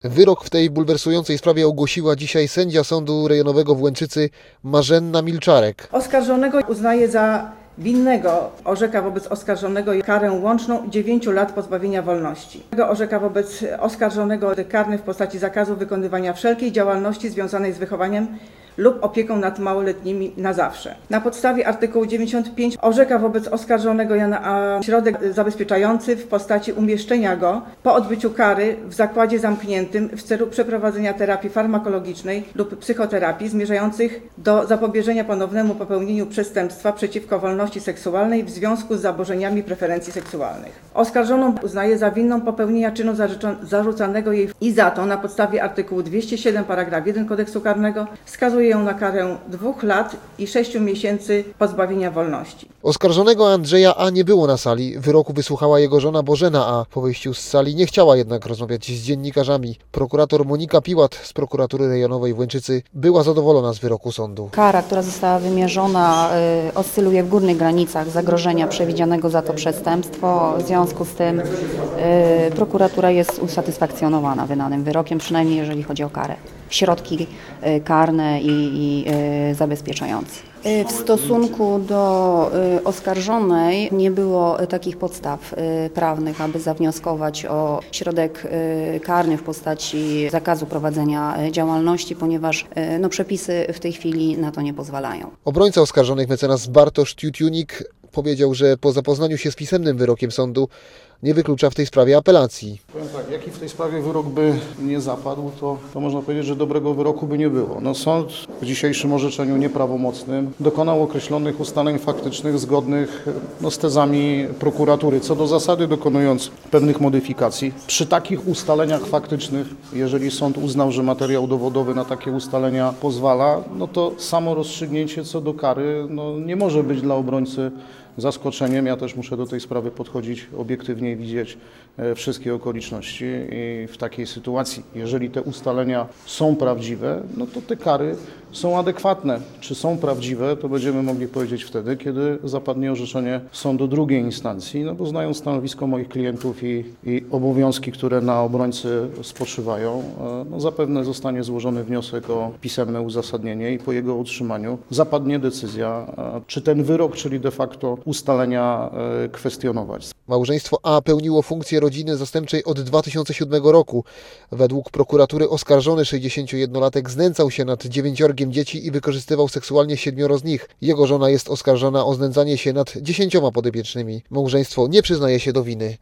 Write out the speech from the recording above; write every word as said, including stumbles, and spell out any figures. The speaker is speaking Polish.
Wyrok w tej bulwersującej sprawie ogłosiła dzisiaj sędzia Sądu Rejonowego w Łęczycy Marzenna Milczarek. Oskarżonego uznaje za winnego, orzeka wobec oskarżonego karę łączną dziewięciu lat pozbawienia wolności. Orzeka wobec oskarżonego karny w postaci zakazu wykonywania wszelkiej działalności związanej z wychowaniem lub opieką nad małoletnimi na zawsze. Na podstawie artykułu dziewięćdziesiątego piątego orzeka wobec oskarżonego Jana A. środek zabezpieczający w postaci umieszczenia go po odbyciu kary w zakładzie zamkniętym w celu przeprowadzenia terapii farmakologicznej lub psychoterapii zmierzających do zapobieżenia ponownemu popełnieniu przestępstwa przeciwko wolności seksualnej w związku z zaburzeniami preferencji seksualnych. Oskarżoną uznaje za winną popełnienia czynu zarzucanego jej i za to na podstawie artykułu dwieście siedem paragraf jeden Kodeksu karnego skazuje ją na karę dwóch lat i sześciu miesięcy pozbawienia wolności. Oskarżonego Andrzeja A. nie było na sali. Wyroku wysłuchała jego żona Bożena A. Po wyjściu z sali nie chciała jednak rozmawiać z dziennikarzami. Prokurator Monika Piłat z Prokuratury Rejonowej w Łęczycy była zadowolona z wyroku sądu. Kara, która została wymierzona, y, oscyluje w górnych granicach zagrożenia przewidzianego za to przestępstwo. W związku z tym y, prokuratura jest usatysfakcjonowana wydanym wyrokiem, przynajmniej jeżeli chodzi o karę. Środki y, karne i, i y, zabezpieczające. Y, w stosunku do y, oskarżonej nie było y, takich podstaw y, prawnych, aby zawnioskować o środek y, karny w postaci zakazu prowadzenia y, działalności, ponieważ y, no, przepisy w tej chwili na to nie pozwalają. Obrońca oskarżonych mecenas Bartosz Tiutiunik powiedział, że po zapoznaniu się z pisemnym wyrokiem sądu nie wyklucza w tej sprawie apelacji. Powiem tak, jaki w tej sprawie wyrok by nie zapadł, to, to można powiedzieć, że dobrego wyroku by nie było. No, sąd w dzisiejszym orzeczeniu nieprawomocnym dokonał określonych ustaleń faktycznych zgodnych no, z tezami prokuratury, co do zasady dokonując pewnych modyfikacji. Przy takich ustaleniach faktycznych, jeżeli sąd uznał, że materiał dowodowy na takie ustalenia pozwala, no to samo rozstrzygnięcie co do kary no, nie może być dla obrońcy zaskoczeniem. Ja też muszę do tej sprawy podchodzić obiektywnie i widzieć wszystkie okoliczności i w takiej sytuacji, jeżeli te ustalenia są prawdziwe, no to te kary są adekwatne. Czy są prawdziwe, to będziemy mogli powiedzieć wtedy, kiedy zapadnie orzeczenie sądu drugiej instancji, no bo znając stanowisko moich klientów i, i obowiązki, które na obrońcy spoczywają, no zapewne zostanie złożony wniosek o pisemne uzasadnienie i po jego otrzymaniu zapadnie decyzja, czy ten wyrok, czyli de facto ustalenia kwestionować. Małżeństwo A pełniło funkcję rodziny zastępczej od dwa tysiące siódmego roku. Według prokuratury oskarżony sześćdziesięciojednolatek znęcał się nad dziewięciorgiem dzieci i wykorzystywał seksualnie siedmioro z nich. Jego żona jest oskarżona o znęcanie się nad dziesięcioma podopiecznymi. Małżeństwo nie przyznaje się do winy.